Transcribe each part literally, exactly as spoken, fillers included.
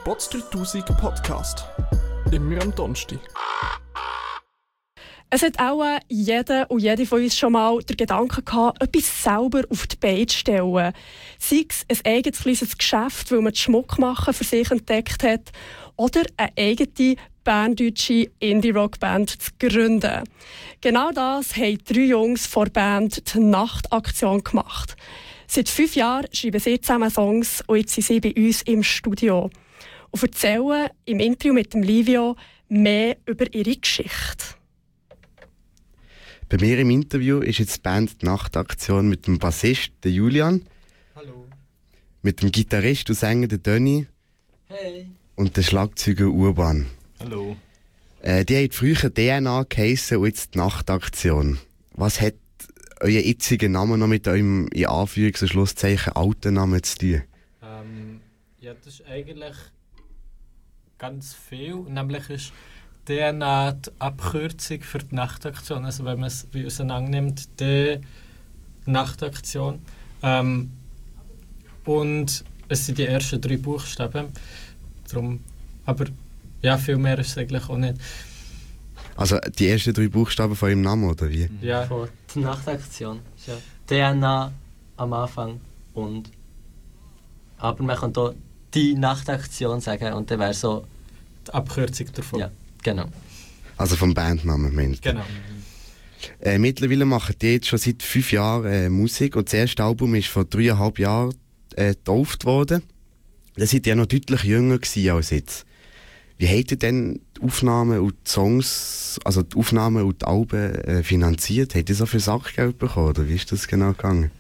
Bots dreitausend Podcast. Immer am Donnerstag. Es hat auch jeder und jede von uns schon mal den Gedanken gehabt, etwas selber auf die Beine zu stellen. Sei es ein eigenes kleines Geschäft, weil man das Schmuckmachen für sich entdeckt hat, oder eine eigene berndeutsche Indie-Rock-Band zu gründen. Genau das haben drei Jungs vor der Band die Nachtaktion gemacht. Seit fünf Jahren schreiben sie zusammen Songs und jetzt sind sie bei uns im Studio und erzählen im Interview mit dem Livio mehr über ihre Geschichte. Bei mir im Interview ist jetzt die Band die Nachtaktion mit dem Bassist, der Julian. Hallo. Mit dem Gitarrist und Sänger, der Döni. Hey. Und dem Schlagzeuger Urban. Hallo. Äh, die haben früher D N A geheissen und jetzt die Nachtaktion. Was hat euer jetziger Name noch mit eurem, in Anführungs- und Schlusszeichen, alten Namen zu tun? Ähm, ja, das ist eigentlich ganz viel. Nämlich ist D N A die Abkürzung für die Nachtaktion. Also wenn man es wie auseinander nimmt, die Nachtaktion. Ähm, und es sind die ersten drei Buchstaben. Darum, aber ja, viel mehr ist es eigentlich auch nicht. Also die ersten drei Buchstaben von eurem Namen, oder wie? Ja. Von der Nachtaktion. Ja. D N A am Anfang und aber man kann hier die Nachtaktion sagen und dann wäre so Die Abkürzung davon. ja, genau. Also vom Bandnamen, meint ihr? Genau. Äh, mittlerweile machen die jetzt schon seit fünf Jahren äh, Musik und das erste Album ist vor dreieinhalb Jahren äh, getauft worden. Da seid ihr ja noch deutlich jünger gewesen als jetzt. Wie habt ihr denn die Aufnahmen und die Songs, also die Aufnahmen und die Alben äh, finanziert? Habt ihr so viel Sachgeld bekommen oder wie ist das genau gegangen?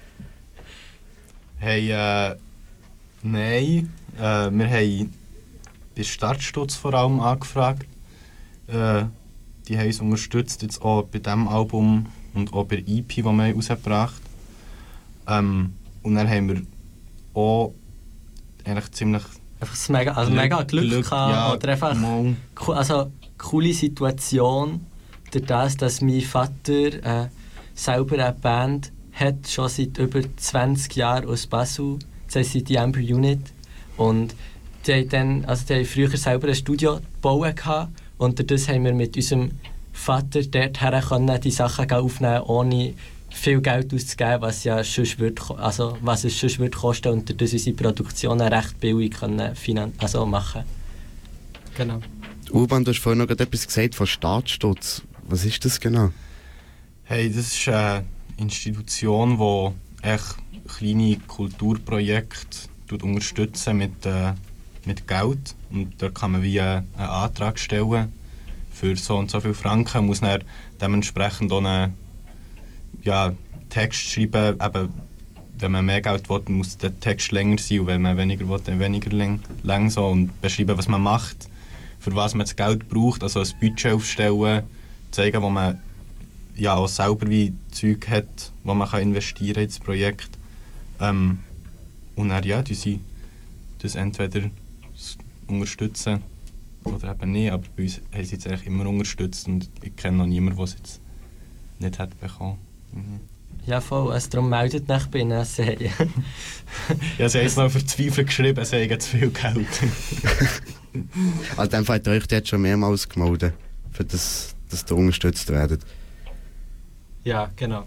Hey, äh, nein. Äh, wir haben bei Startstutz vor allem angefragt. Äh, die haben uns unterstützt, jetzt auch bei diesem Album und auch bei der E P, die wir rausgebracht haben. Ähm, und dann haben wir auch eigentlich ziemlich Einfach das mega, also Glück- mega Glück, Glück, gehabt ja, oder einfach mal. co- also coole Situation, durch das, dass mein Vater äh, selber eine Band hat, schon seit über zwanzig Jahren aus Basel, das heisst seit die Amber Unit. Und die haben, dann, also die haben früher selber ein Studio gebaut gehabt, und durch das haben wir mit unserem Vater dorthin können die Sachen aufnehmen, ohne viel Geld auszugeben, was ja sonst wird, also was es sonst wird kosten, und durch das unsere Produktionen recht billig können finan- also machen. Genau. Urban, du hast vorhin noch etwas gesagt von Startstutz. Was ist das genau? Hey, das ist eine Institution, die echt kleine Kulturprojekte unterstützen mit, äh, mit Geld. Und da kann man wie einen Antrag stellen für so und so viel Franken. Man muss dann dementsprechend auch einen ja, Text schreiben. Eben, wenn man mehr Geld will, muss der Text länger sein, und wenn man weniger will, dann weniger lang, lang so. Und beschreiben, was man macht, für was man das Geld braucht, also ein Budget aufstellen, zeigen, wo man ja auch selber wie Zeug hat, wo man kann investieren in das Projekt. Ähm, und dann ja, die sie das entweder unterstützen oder eben nicht, aber bei uns haben sie jetzt eigentlich immer unterstützt und ich kenne noch niemanden, der es jetzt nicht hat bekommen. Mhm. Ja, voll. Also darum meldet euch bei ihnen. Sie haben- Ja, sie haben es noch verzweifelt geschrieben, sie haben zu viel Geld. Also in dem Fall habt ihr euch dort schon mehrmals gemeldet, für das, dass ihr unterstützt werdet. Ja, genau.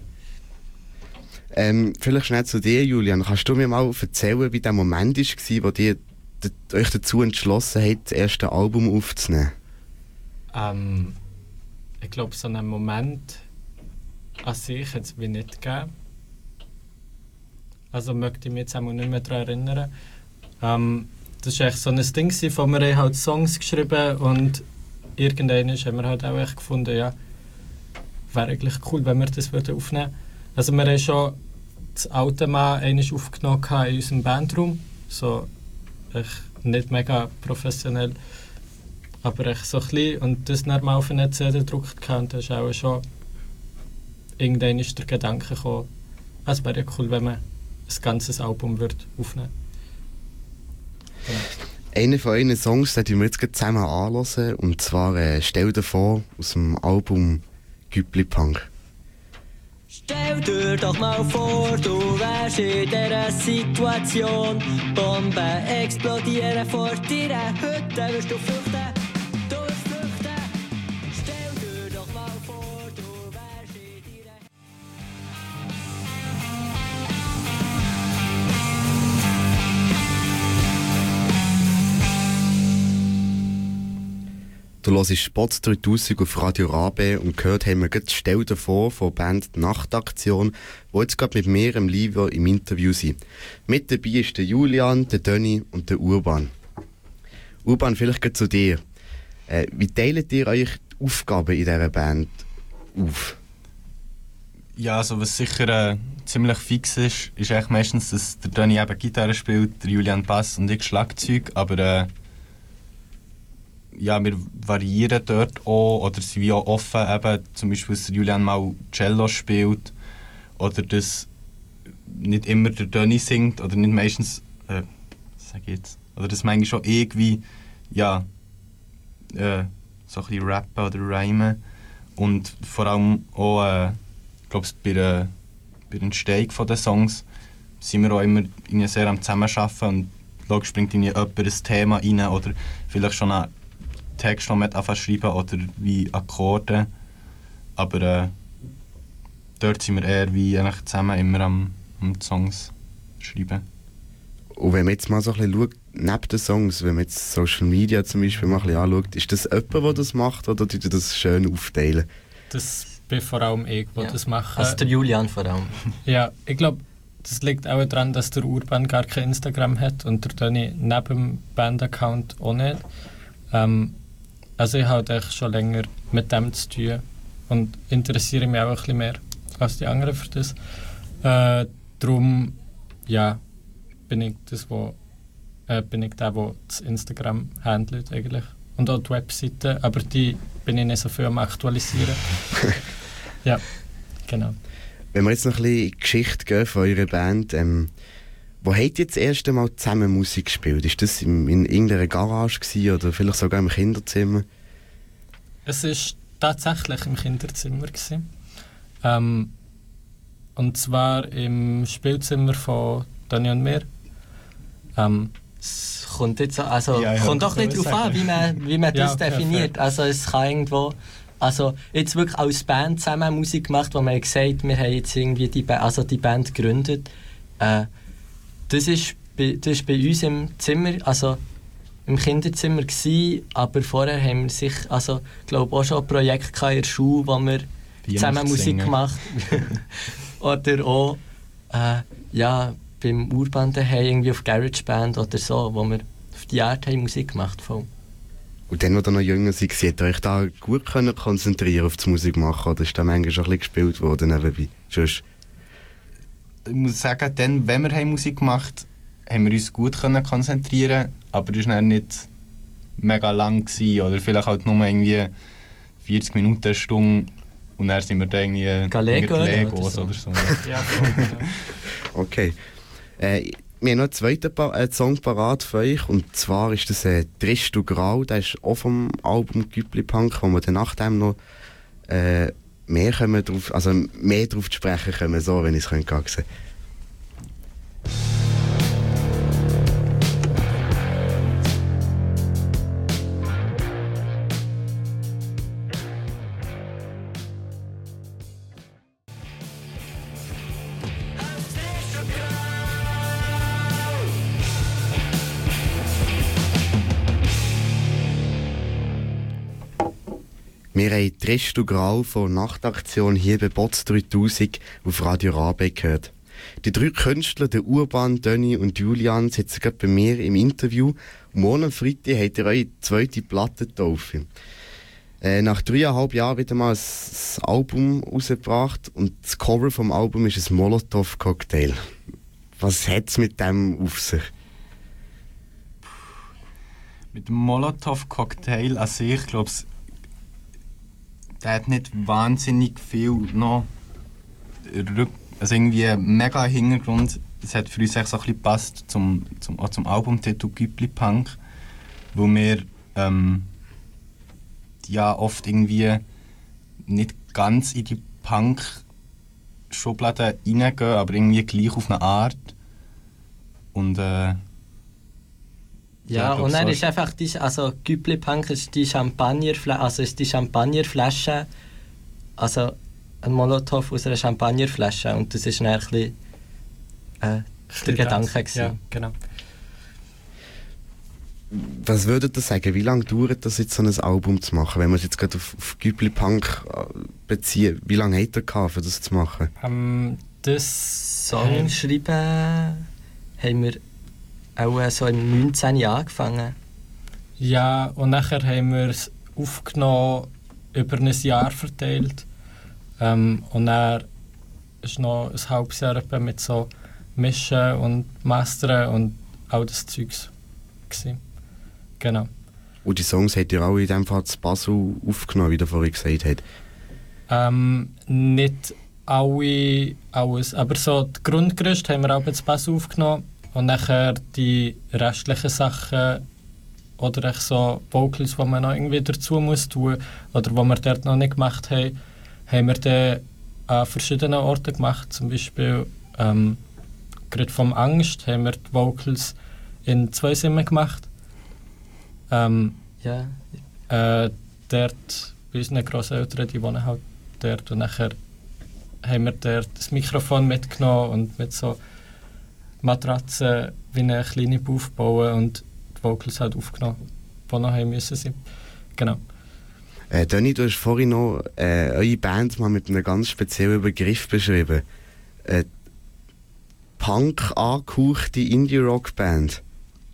Ähm, vielleicht schnell zu dir, Julian. Kannst du mir mal erzählen, wie der Moment war, wo ihr d- euch dazu entschlossen habt, das erste Album aufzunehmen? Ähm, ich glaube, so einen Moment an sich hat es mir nicht gegeben. Also möchte ich mich jetzt einmal nicht mehr daran erinnern. Ähm, das war echt so ein Ding, gewesen, wo wir halt Songs geschrieben, und irgendwann haben wir halt auch echt gefunden, ja, wäre eigentlich cool, wenn wir das würden aufnehmen würden. Also wir haben schon das alte Mann einmal aufgenommen in unserem Bandraum, so echt nicht mega professionell, aber echt so klein, und das dann mal auf eine C D gedruckt, und da ist auch schon irgendwann ist der Gedanke gekommen, es wäre ja cool, wenn man ein ganzes Album würde aufnehmen würde. Genau. Einer von euren Songs, den wir jetzt gerade zusammen anhören, und zwar äh, «Stell dir vor» aus dem Album «Güppli Punk». Stell dir doch mal vor, du wärst in dieser Situation. Bomben explodieren vor deiner Hütte, wirst du flüchten, du wirst flüchten. Stell dir doch mal vor, du wärst in deiner... Du hörst Spots dreitausend auf Radio Rabe und gehört haben wir gerade «Stell dir vor» von der Band «Nachtaktion», die jetzt gerade mit mir im Live im Interview sind. Mit dabei ist der Julian, der Döni und der Urban. Urban, vielleicht gerade zu dir. Äh, wie teilt ihr euch die Aufgaben in dieser Band auf? Ja, also was sicher äh, ziemlich fix ist, ist eigentlich meistens, dass der Döni eben Gitarre spielt, der Julian Bass und ich Schlagzeug, aber äh, ja, wir variieren dort auch, oder sind wie auch offen, eben, zum Beispiel, dass der Julian mal Cello spielt, oder dass nicht immer der Döni singt, oder nicht meistens, äh, was sag ich jetzt, oder dass manchmal schon irgendwie, ja, äh, so ein bisschen rappen oder rhymen, und vor allem auch, äh, ich glaube, bei der, bei der Entstehung der Songs sind wir auch immer sehr am Zusammenarbeiten, und logisch bringt irgendwie jemand ein Thema rein, oder vielleicht schon eine Text noch mit anfangen schreiben oder wie Akkorde. Aber äh, dort sind wir eher wie eigentlich zusammen immer am, am Songs schreiben. Und wenn man jetzt mal so ein bisschen schaut, neben den Songs, wenn man jetzt Social Media zum Beispiel mal ein bisschen anschaut, ist das jemand, der das macht, oder tut ihr das schön aufteilen? Das bin vor allem ich, der Ja. das mache. Also der Julian vor allem. Ja, ich glaube, das liegt auch daran, dass der Urban gar kein Instagram hat und der Döni neben dem Band-Account auch nicht. Ähm, also ich habe echt schon länger mit dem zu tun und interessiere mich auch ein bisschen mehr als die anderen für das. Äh, darum, ja, bin ich das, wo, äh, bin ich der, der das Instagram handelt eigentlich. Und auch die Webseite, aber die bin ich nicht so viel am aktualisieren. Ja, genau. Wenn wir jetzt noch ein bisschen in die Geschichte gehen von eurer Band, ähm, wo habt ihr das erste Mal zusammen Musik gespielt? Ist das in, in irgendeiner Garage gewesen, oder vielleicht sogar im Kinderzimmer? Es war tatsächlich im Kinderzimmer gewesen. Ähm, und zwar im Spielzimmer von Dani und mir. Ähm, Es kommt, jetzt, also, Ja, ja, kommt doch das nicht soll darauf ich an, wie man, wie man das Ja, okay, definiert. fair. Also es kann irgendwo... Also jetzt wirklich als Band zusammen Musik gemacht, wo man gesagt, wir haben jetzt irgendwie die, ba- also die Band gegründet. Äh, das ist bei, das ist bei uns im Zimmer, also im Kinderzimmer gewesen, aber vorher haben wir sich, also glaube auch schon ein Projekt gehabt in der Schule, wo wir zusammen Musik singen. gemacht oder auch äh, ja, beim Urban daheim irgendwie auf GarageBand oder so, wo wir auf die Art haben Musik gemacht voll. Und dann, als ihr noch jünger seid, hättet ihr euch da gut können konzentrieren auf das Musikmachen, oder ist da manchmal schon ein bisschen gespielt worden nebenbei? Sonst, Ich muss sagen, dann, wenn wir haben Musik gemacht haben, wir uns gut können konzentrieren, aber das war dann nicht mega lang gewesen, oder vielleicht halt nur irgendwie vierzig Minuten, eine Stunde, und dann sind wir dann irgendwie Lego mit oder Legos so. oder so. ja, voll, genau. okay. Äh, wir haben noch einen zweiten pa äh, Song parat für euch, und zwar ist das äh, «Trist und Grau», der ist auch vom Album «Güppli Punk», wo wir dann nach dem noch äh, mehr, kommen drauf, also mehr drauf zu sprechen kommen, so, wenn ich es sagen könnte. Wir haben «Trist und Grau» von «Nachtaktion» hier bei Bots dreitausend auf Radio Rabe gehört. Die drei Künstler, der Urban, Döni und Julian, sitzen gerade bei mir im Interview. Morgen am Freitag habt ihr eure zweite Plattentaufe. Äh, nach dreieinhalb Jahren wieder mal ein, ein Album rausgebracht, und das Cover vom Album ist ein Molotov-Cocktail. Was hat es mit dem auf sich? Mit dem Molotov-Cocktail an sich, glaube ich, der hat nicht wahnsinnig viel noch Rück also irgendwie einen mega Hintergrund. Es hat für uns echt so ein bisschen gepasst zum, zum, auch zum Albumtitel «Güppli Punk», wo wir ähm, ja oft irgendwie nicht ganz in die Punk Schubladen reingehen, aber irgendwie gleich auf eine Art. Und äh, Ja, ja, und dann so ist einfach die, also Güppli Punk ist die Champagnerflasche, also ist die Champagnerflasche, also ein Molotow aus einer Champagnerflasche, und das ist dann ein bisschen äh, der Gedanke gewesen. Ja, genau. Was würdet ihr sagen, wie lange dauert das jetzt, so ein Album zu machen? Wenn wir es jetzt gerade auf, auf Güppli Punk beziehen, wie lange hat er gehabt, für das zu machen? Ähm, das Song schreiben haben wir auch so im neunzehn angefangen. Ja, und nachher haben wir es aufgenommen, über ein Jahr verteilt. Ähm, und dann ist noch ein halbes Jahr etwa mit so Mischen und Mastern und all das Zeugs gewesen. Genau. Und die Songs habt ihr auch in dem Fall zu Basel aufgenommen, wie ihr vorhin gesagt habt? Ähm, nicht alle, alles, aber so die Grundgerüste haben wir auch zu Basel aufgenommen. Und nachher die restlichen Sachen oder echt so Vocals, die man noch irgendwie dazu muss tun oder die wir dort noch nicht gemacht haben, haben wir dann an verschiedenen Orten gemacht. Zum Beispiel ähm, gerade vom Angst haben wir die Vocals in zwei Simmen gemacht. Ähm, Ja. äh, dort bei unseren Grosseltern, die wohnen halt dort. Und nachher haben wir dort das Mikrofon mitgenommen und mit so Matratzen wie eine kleine Booth bauen und die Vocals halt aufgenommen, die noch haben müssen sein. Genau. Äh, Dani, du hast vorhin noch äh, eure Band mal mit einem ganz speziellen Begriff beschrieben. Äh, Punk angehauchte Indie-Rock-Band.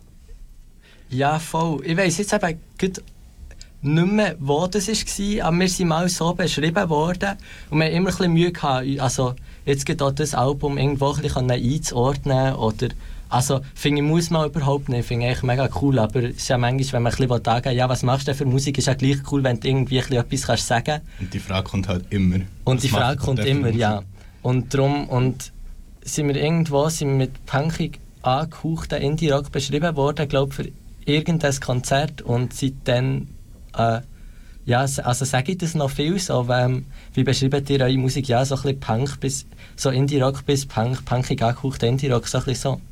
Ja, voll. Ich weiss jetzt eben nicht mehr, wo das war, aber wir sind mal so beschrieben worden und wir haben immer ein bisschen Mühe gehabt, also jetzt geht auch das Album irgendwo ein bisschen einzuordnen oder, also finde ich, muss man überhaupt nicht, finde ich eigentlich mega cool, aber es ist ja manchmal, wenn man ein bisschen sagen will, ja, was machst du denn für Musik, ist ja gleich cool, wenn du irgendwie ein etwas kannst sagen. Und die Frage kommt halt immer. Und die Was Frage macht kommt der immer, für ja. Musik? Und darum, und sind wir irgendwo sind wir mit punkig angehauchten Indie-Rock beschrieben worden, glaube für irgendein Konzert, und seitdem äh, ja, also sage ich das noch viel so, ähm, wie beschreibt ihr eure Musik? Ja, so ein bisschen Punk bis, so Indie-Rock bis Punk, punkig angehaucht Indie-Rock, so ein bisschen so.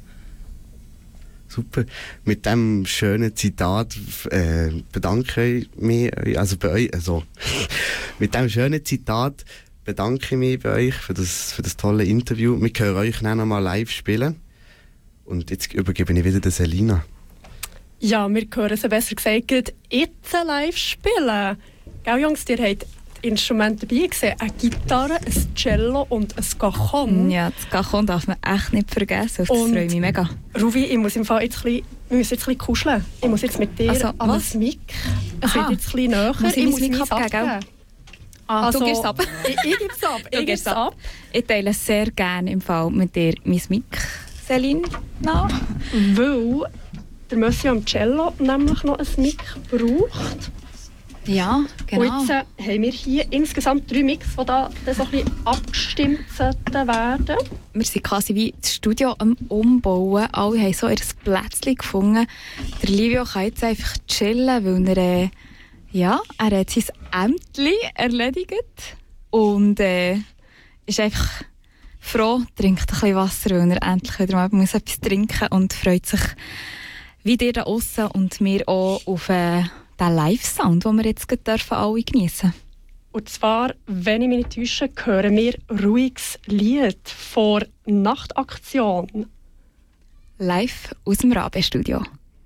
Super. Mit diesem schönen Zitat äh, bedanke ich mich, also bei euch, also mit diesem schönen Zitat bedanke ich mich bei euch für das, für das tolle Interview. Wir können euch dann noch mal live spielen. Und jetzt übergebe ich wieder der Selina. Ja, wir hören sie besser gesagt jetzt live spielen. Gell, Jungs, ihr habt Instrumente dabei gesehen. Eine Gitarre, ein Cello und ein Cajon. Ja, das Cajon darf man echt nicht vergessen. Auf das Und- freue ich mich mega. Ruvi, ich muss im Fall jetzt ein bisschen, wir müssen jetzt ein bisschen kuscheln. Ich muss jetzt mit dir Also, an was? das Mic. Es Aha. wird jetzt ein bisschen näher. Muss ich mein Mic meins abgeben, gell? Ah, Also, du gibst ab. Ich, ich gebe es ab. Du Ich gebe gibst es ab. Ich teile sehr gerne im Fall mit dir mein Mic, Celine, nach. Weil der Monsieur am Cello nämlich noch ein Mic braucht. Ja, genau. Und jetzt äh, haben wir hier insgesamt drei Mix, die da dann so ein bisschen abgestimmt sollten werden. Wir sind quasi wie das Studio am Umbauen. Alle haben so ihr Plätzchen gefunden. Der Livio kann jetzt einfach chillen, weil er, äh, ja, er hat sein Ämtchen erledigt. Und äh, ist einfach froh, trinkt ein bisschen Wasser, weil er endlich wieder mal muss etwas trinken muss und freut sich wie ihr da aussen und wir auch auf äh, den Live-Sound, den wir jetzt gerade dürfen, alle geniessen. Und zwar, wenn ich mich nicht täusche, hören wir ruhiges Lied vor Nachtaktion. Live aus dem Rabe-Studio.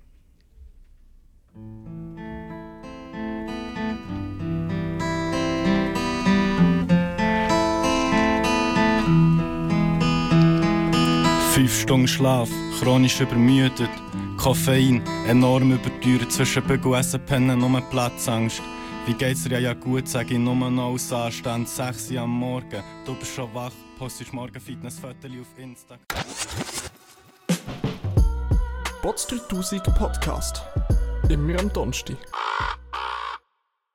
Fünf Stunden Schlaf, chronisch übermüdet. Koffein, enorm überteuert, zwischen Bügel, Essen, Pennen, nur Platzangst. Wie geht's dir? Ja, ja gut, sag ich nur noch aus Anstand. sechs Uhr am Morgen, du bist schon wach, postest morgen Fitnessfotos auf Insta. Bots dreitausend Podcast. Immer am Donnerstag.